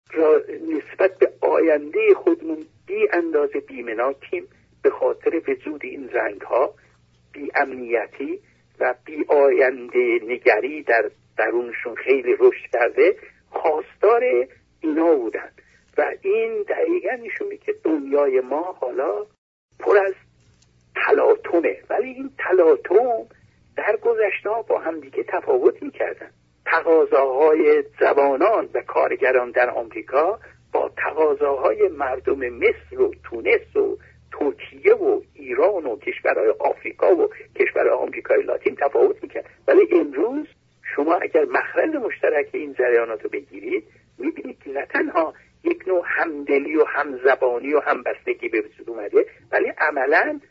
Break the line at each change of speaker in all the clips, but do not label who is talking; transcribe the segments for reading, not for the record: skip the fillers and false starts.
نسبت به آینده خودمون بی اندازه بی‌مناکیم به خاطر وجود این رنگ‌ها، بی امنیتی و بی آینده نگری در درونشون خیلی رشد کرده، خواستار اینا بودن و این دقیقا نشون میده که دنیای ما حالا پر از تلاطمه، ولی این تلاطم در گذشته با هم دیگه تفاوت میکردن. تقاضاهای جوانان و کارگران در آمریکا با تقاضاهای مردم مصر و تونس و ترکیه و ایران و کشورهای آفریقا و کشورهای آمریکای لاتین تفاوت میکرد. ولی امروز شما اگر مخرج مشترک این جریانات رو بگیرید میبینید که نه تنها یک نوع همدلی و همزبانی و همبستگی به وجود اومده، ولی عملاً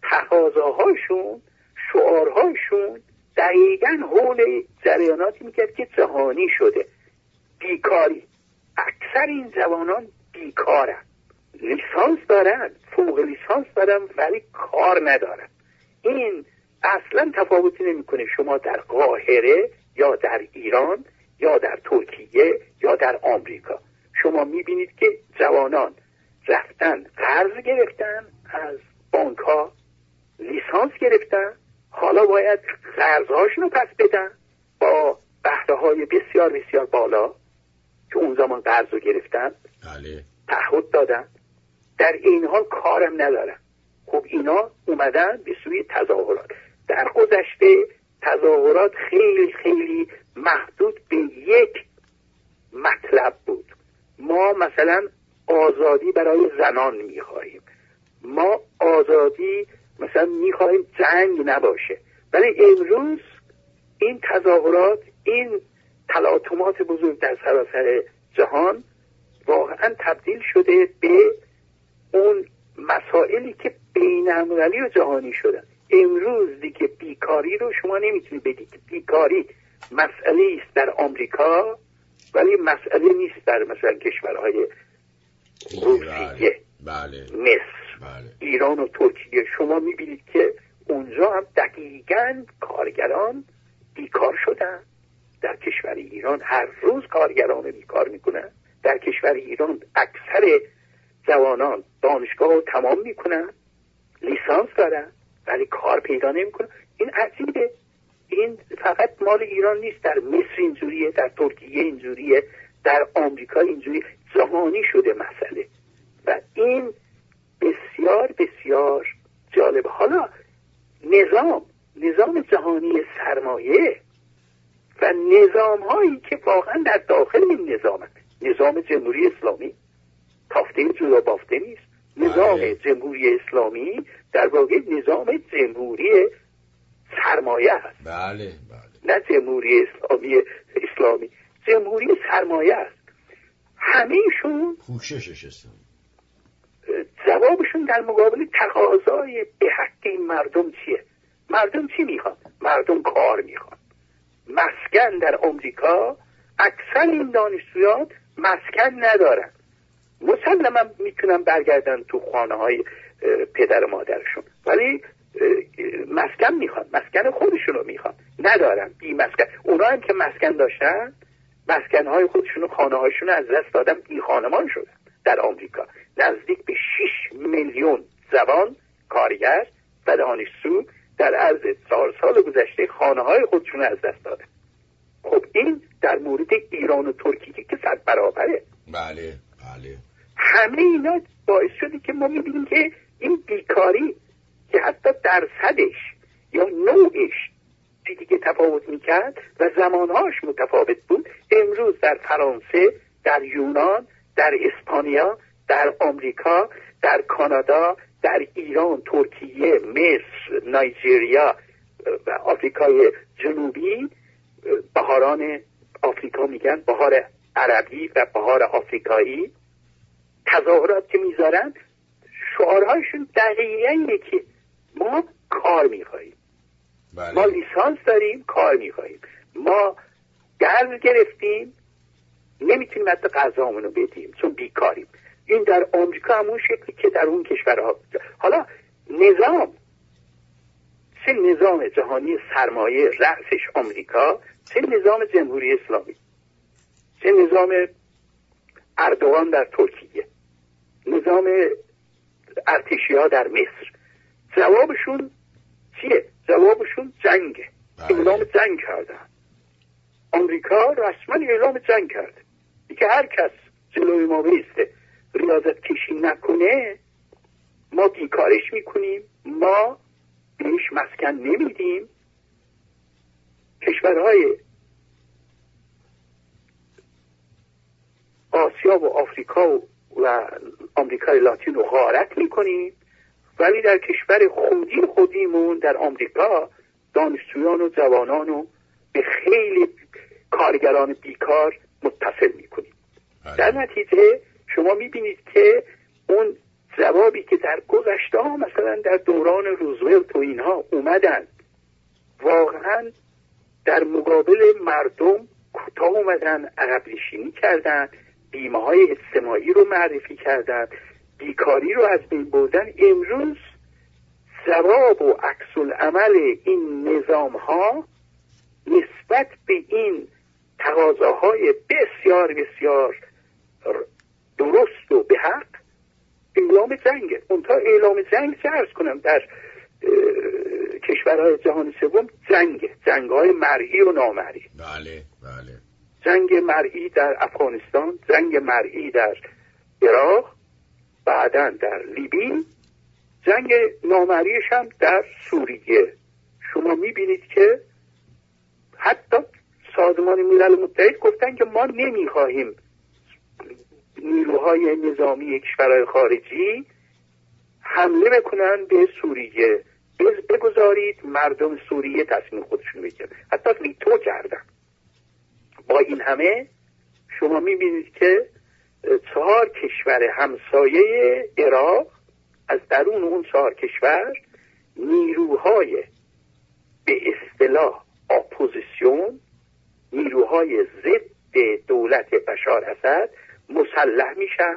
تقاضاهاشون، شعارهاشون دقیقاً حول جریاناتی میکرد که جهانی شده. بیکاری، اکثر این جوانان بیکارن، لیسانس دارن، فوق لیسانس دارن، ولی کار ندارن. این اصلا تفاوتی نمیکنه شما در قاهره یا در ایران یا در ترکیه یا در آمریکا. شما میبینید که جوانان رفتن قرض گرفتن از بانک ها، لیسانس گرفتن، حالا باید قرضهاشون رو پس بدن با بهره های بسیار بسیار بالا که اون زمان قرض رو گرفتن، تعهد دادن، در این حال کارم ندارن. خب اینا اومدن به سوی تظاهرات. در گذشته تظاهرات خیلی خیلی محدود به یک مطلب بود. ما مثلا آزادی برای زنان میخواهیم، ما آزادی مثلا میخواهیم جنگ نباشه. ولی امروز این تظاهرات، این تلاطمات بزرگ در سراسر جهان واقعا تبدیل شده به اون مسائلی که بین‌المللی و جهانی شدن. امروز دیگه بیکاری رو شما نمیتونید بگید که بیکاری مسئله است در آمریکا ولی مسئله نیست در مثلا کشورهای روسیه، مصر، ایران و ترکیه. شما میبینید که اونجا هم دقیقاً کارگران بیکار شدن. در کشور ایران هر روز کارگران بیکار میکنن. در کشور ایران اکثر جوانان دانشگاه رو تمام میکنن، لیسانس دارن، ولی کار پیدا نمیکنن. این عجیبه. این فقط مال ایران نیست، در مصر اینجوریه، در ترکیه اینجوریه، در آمریکا اینجوری، جهانی شده مسئله و این بسیار بسیار جالب. حالا نظام جهانی سرمایه و نظام هایی که واقعا در داخل این نظام جمهوری اسلامی تافته جدا بافته نیست. نظام جمهوری اسلامی در واقع نظام جمهوری سرمایه است. نه جمهوری اسلامی، جمهوری سرمایه است. همه‌شون
کوششش است.
جوابشون در مقابل تقاضای به حق این مردم چیه؟ مردم چی میخوان؟ مردم کار میخوان. مسکن در آمریکا اکثر این دانشجویان مسکن ندارن. مسلما میتونن برگردن تو خانه های پدر و مادرشون، ولی مسکن میخوان، مسکن خودشونو میخوان، ندارن. بی مسکن. اونا هم که مسکن داشتن، مسکن های خودشونو، خانه هاشونو از دست دادن، بی خانمان شدن. در آمریکا نزدیک به 6 میلیون جوان کارگر و دانشجو در عرض 4 سال گذشته خانه های خودشونو از دست دادن. خب این در مورد ایران و ترکیه که 100 برابره.
بله.
همه اینا باعث شده که ما میبینیم که این بیکاری که حتی درصدش یا نوعش دیگه تفاوت میکرد و زمانهاش متفاوت بود، امروز در فرانسه، در یونان، در اسپانیا، در آمریکا، در کانادا، در ایران، ترکیه، مصر، نایجریا و آفریقای جنوبی، بهاران آفریقا میگن، بهار عربی و بهار آفریقایی، تظاهرات که میذارن شعارهاشون دقیقاً یکی: ما کار میخواییم. ما لیسانس داریم، کار میخواییم. ما قرض گرفتیم، نمیتونیم حتی غذامون رو بدیم چون بیکاریم. این در آمریکا همون شکلی که در اون کشورها. حالا چه نظام جهانی سرمایه رأسش آمریکا، چه نظام جمهوری اسلامی، چه نظام اردوغان در ترکیه، نظام ارتشی‌ها در مصر، جوابشون چیه؟ جوابشون جنگه. اعلام جنگ کردن. آمریکا رسما اعلام جنگ کرده. دیگه هر کس جلوی ما بیسته ریاضت کشی نکنه ما بیکارش میکنیم، ما بهش مسکن نمیدیم. کشورهای آسیا و آفریقا و آمریکای لاتین رو غارت میکنیم، ولی در کشور خودیمون در آمریکا دانشجویان و جوانان رو به خیلی کارگران بیکار متصل میکنیم. در نتیجه شما میبینید که اون جوابی که در گذشته ها مثلا در دوران روزولت و اینها اومدن واقعا در مقابل مردم کوتاه اومدن، عقب نشینی کردن، بیمه های اجتماعی رو معرفی کردن، بیکاری رو از بین بردن. امروز جواب و عکس العمل این نظام ها نسبت به این تقاضاهای بسیار بسیار درست و به حق اعلام جنگه. اونتا اعلام جنگ چه عرض کنم در کشورهای جهان سوم جنگ‌های مرئی و نامرئی.
بله بله.
جنگ مرئی در افغانستان، جنگ مرئی در عراق، بعداً در لیبی، جنگ نامرئیش هم در سوریه. شما میبینید که حتی سازمان ملل متحد گفتن که ما نمیخواهیم نیروهای نظامی کشورهای خارجی حمله بکنن به سوریه، بگذارید مردم سوریه تصمیم خودشون بگیرن. حتی ویتو کردن. با این همه شما میبینید که 4 کشور همسایه عراق از درون اون 4 کشور نیروهای به اصطلاح اپوزیسیون، نیروهای ضد دولت بشار اسد مسلح میشن،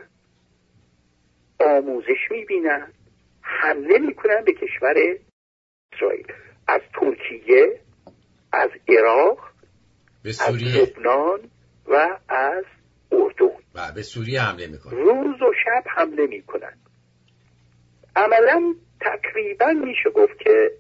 آموزش میبینن، حمله میکنن به کشور اسرائیل. از ترکیه، از عراق،
به سوریه،
از لبنان و از اردن
و به سوریه حمله میکنن.
روز و شب حمله میکنن. عملا تقریبا میشه گفت که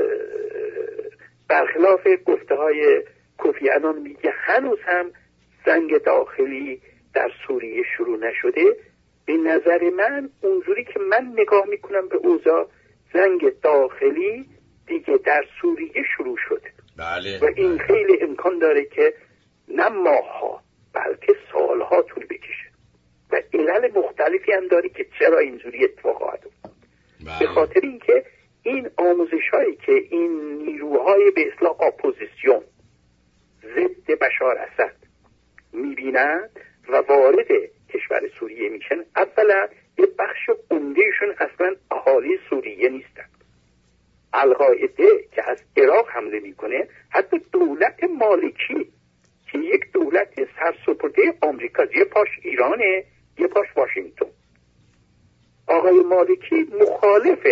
برخلاف گفته های کوفی عنان میگه هنوز هم جنگ داخلی در سوریه شروع نشده. به نظر من اونجوری که من نگاه میکنم به اوضاع، جنگ داخلی دیگه در سوریه شروع شده.
بله.
و این خیلی امکان داره که نه ماه‌ها بلکه سالها طول بکشه و علل مختلفی هم داره که چرا اینجوری اتفاق خواهد افتاد. به خاطر اینکه این آموزش هایی که این نیروهای به اصطلاح اپوزیسیون ضد بشار اسد میبینند و وارد کشور سوریه میشن، اولا یه بخش عمدهشون اصلا اهالی سوریه نیستن. القاعده که از عراق حمله میکنه، حتی دولت مالکی که یک دولت سرسپرده آمریکا، یه پاش ایرانه یه پاش واشنگتن، آقای مالکی مخالف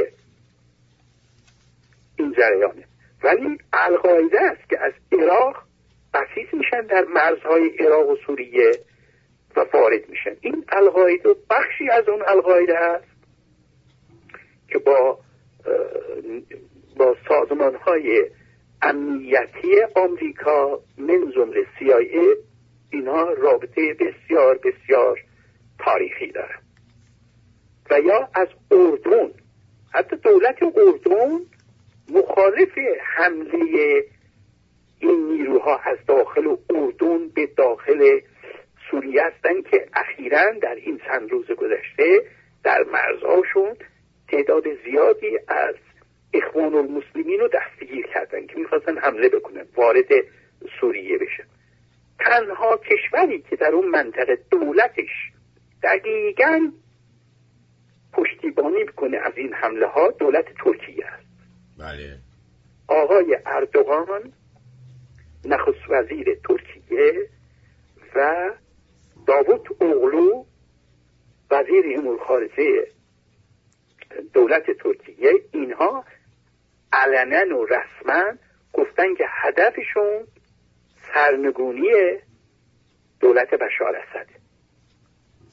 این جریانه، ولی القاعده است که از عراق بسیج میشن در مرزهای عراق و سوریه و وارد میشن. این القاعده بخشی از اون القاعده است که با سازمانهای امنیتی آمریکا من جمله CIA اینها رابطه بسیار بسیار تاریخی داره. و یا از اردن، حتی دولت اردن مخالف حمله این نیروها از داخل اردن به داخل سوریه هستند که اخیراً در این چند روز گذشته در مرزهاشون تعداد زیادی از اخوان المسلمین رو دستگیر کردن که میخواستن حمله بکنن، وارد سوریه بشن. تنها کشوری که در اون منطقه دولتش دقیقاً پشتیبانی میکنه از این حمله ها دولت ترکیه است.
بله.
آقای اردوغان نخست وزیر ترکیه و داوود اوغلو وزیر امور خارجه دولت ترکیه، اینها علنا و رسما گفتن که هدفشون سرنگونی دولت بشار اسد.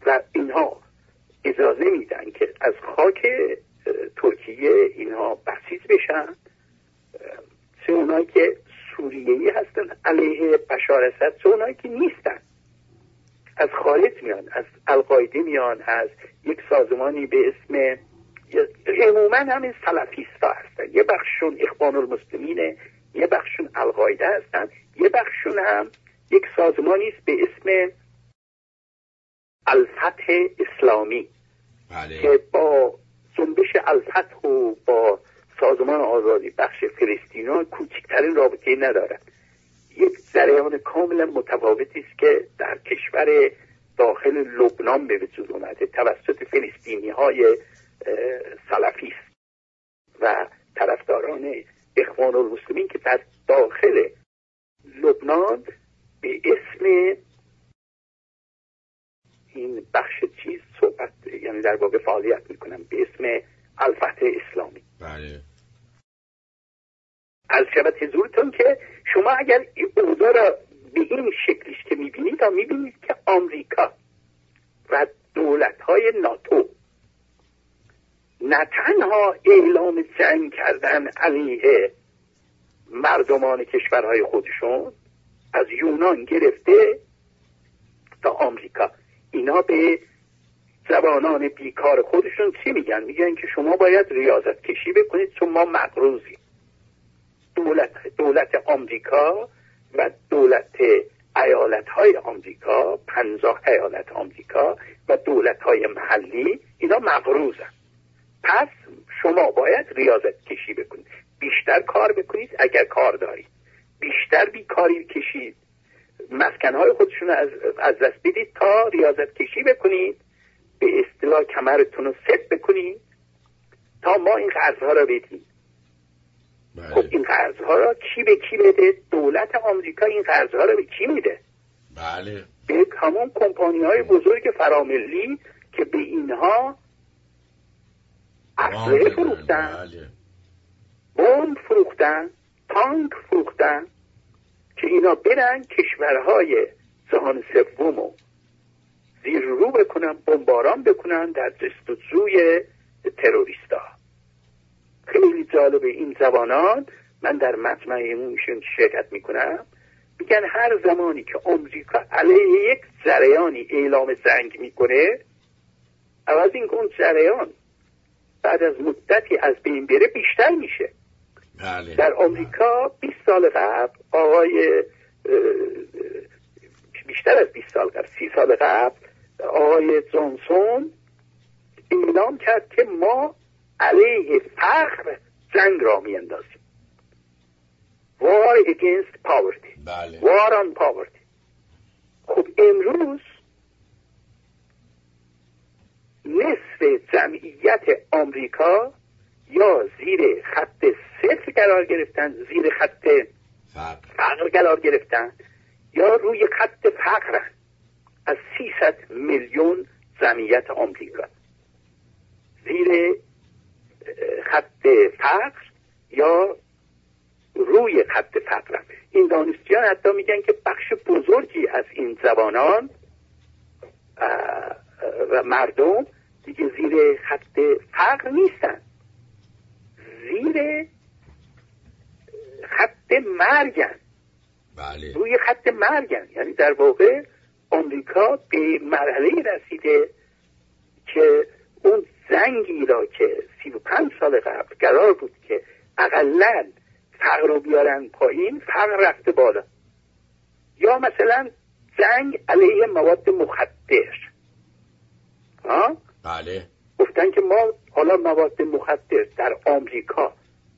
و اینها اجازه میدن که از خاک ترکیه اینها بسیج بشن. چه اونایی که سوریه‌ای هستن علیه بشار اسد، چه اونایی که نیستن، از خارج میان، از القاعده میان، از یک سازمانی به اسم، عموما همین سلفیستا هستن، یه بخششون اخوان المسلمینه، یه بخششون القاعده هستن، یه بخششون هم یک سازمانی است به اسم الفتح اسلامی.
بله.
که با جنبش الفتح و با سازمان آزادی بخش فلسطین کوچکترین رابطه ندارد. یک جریان کاملا متفاوتی است که در کشور داخل لبنان به وجود اومده توسط فلسطینی های سلفیست و طرفداران اخوان المسلمین که در داخل لبنان به اسم این بخش چیز صحبت، یعنی در واقع فعالیت میکنن به اسم الفتح اسلامی.
بله.
از شبت حضورتون که شما اگر این اوضاع را به این شکلیش که میبینید تا میبینید که آمریکا و دولت‌های ناتو نه تنها اعلام جنگ کردن علیه مردمان کشورهای خودشون از یونان گرفته تا آمریکا، اینا به جوانان بیکار خودشون چی میگن؟ میگن که شما باید ریاضت کشی بکنید چون ما مقروضیم. دولت آمریکا و دولت ایالت‌های آمریکا، 50 ایالت آمریکا و دولت‌های محلی، اینا مقروضن. پس شما باید ریاضت کشی بکنید، بیشتر کار بکنید اگر کار دارید، بیشتر بیکاری کشید، مسکن‌های خودشون از دست بدید تا ریاضت کشی بکنید، به اصطلاح کمرتون رو ست بکنید تا ما این قرض‌ها را بدیم.
بله.
خب این قرض‌ها را کی به کی بده؟ دولت آمریکا این قرض‌ها را به کی میده؟
بله.
به همون کمپانی‌های بزرگ فراملی که به اینها اسلحه فروختن،
بله.
بمب فروختن، تانک فروختن که اینا برن کشورهای جهان سومو زیر رو بکنن، بمباران بکنن در جستجوی تروریستا. خیلی جالبه این زبانان. من در مجمع ایشون شرکت میکنم، میگن هر زمانی که آمریکا علیه یک جریانی اعلام جنگ میکنه، عوض این که اون جریان بعد از مدتی از بین بره بیشتر میشه.
بله.
در آمریکا 20 سال قبل آقای بیشتر از 20 سال قبل 30 سال قبل آقای جانسون اعلام کرد که ما علیه فقر جنگ را می اندازیم. War against poverty.
بله.
War on poverty. خب امروز نصف جمعیت آمریکا یا زیر خط صفر قرار گرفتن، زیر خط فقر قرار گرفتن، یا روی خط فقر. از 300 میلیون جمعیت آمریکا زیر خط فقر یا روی خط فقر. این دانشجویان حتی میگن که بخش بزرگی از این جوانان و مردم دیگه زیر خط فقر نیستن، زیر خط مرگن.
بله.
روی خط مرگن. یعنی در واقع آمریکا به مرحله رسیده که اون زنگی را که 35 سال قبل قرار بود که اقلن فقر رو بیارن پایین، فقر رفته بالا. یا مثلا جنگ علیه مواد مخدر.
بله.
گفتن که ما حالا مواد مخدر در آمریکا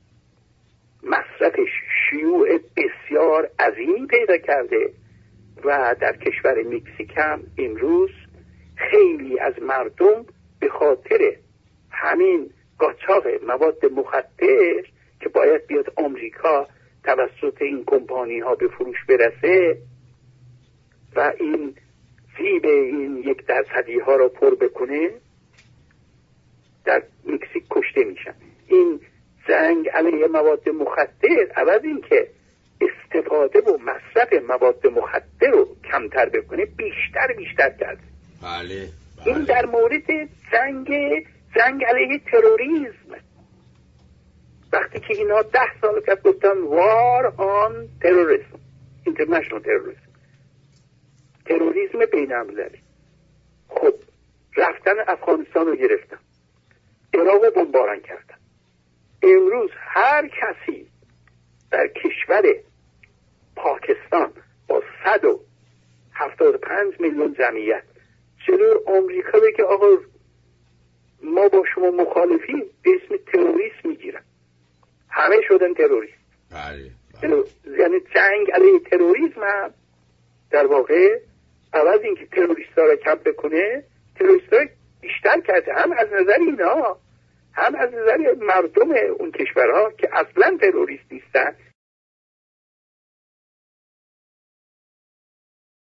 مصرفش شیوع بسیار عظیم پیدا کرده و در کشور مکزیک هم امروز خیلی از مردم به خاطر همین قاچاق مواد مخدر که باید بیاد آمریکا توسط این کمپانی ها به فروش برسه و این جیب این 1% ها را پر بکنه، در مکزیک کشته میشن. این جنگ علیه مواد مخدر عوض این که استفاده و مصرف مواد مخدر رو کمتر بکنه، بیشتر کرده.
بله.
این در مورد جنگ علیه تروریسم. وقتی که اینا 10 سال که گفتن وار آن تروریسم، اینترنشنال تروریسم بین المللی، خب رفتن افغانستان رو گرفتن، عراق رو بمباران کردن. امروز هر کسی در کشور پاکستان با 175 میلیون جمعیت جلو آمریکا بگه آقا ما با شما مخالفیم، به اسم تروریست میگیرن، همه شدن تروریست.
بله.
یعنی جنگ علیه تروریسم هم در واقع عوض اینکه تروریست ها را کم بکنه، تروریست ها بیشتر کرده، هم از نظر اینا هم از نظر مردم اون کشورها که اصلا تروریست نیستن.